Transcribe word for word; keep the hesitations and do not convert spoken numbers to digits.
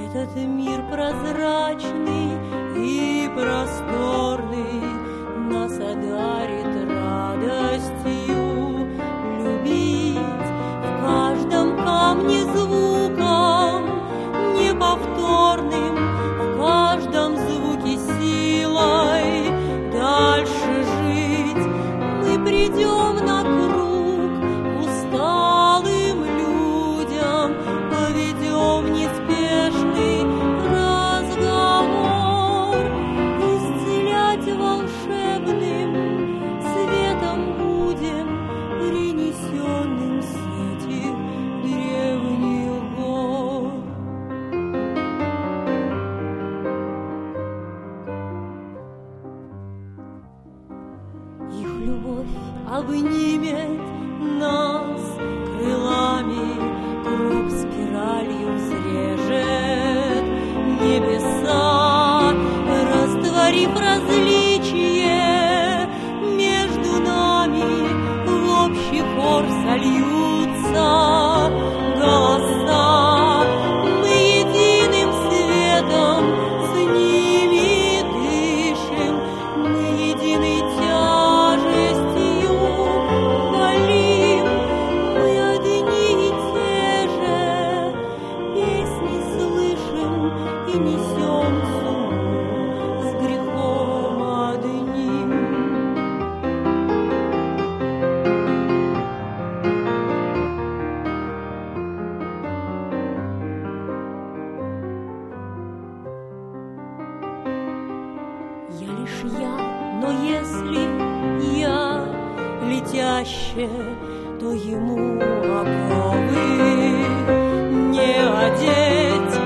Этот мир прозрачный и просторный нас одарит радостью любить. В каждом камне звуком неповторным, в каждом звуке силой дальше жить. Мы придем на круг к усталым людям, поведем неспешный разговор, исцелять волшебным светом будем, принесенным с этих древних гор. Их любовь обнимет нас крылами, круг спиралью взрежет небеса, растворив различие между нами, в общий хор сольются голоса. Мы единым светом с ними дышим, мы единой тяжестью болим. Мы одни и те же песни слышим и несем сумму с грехом одним. Я лишь я, но если я летящая, то ему оковы не одеть.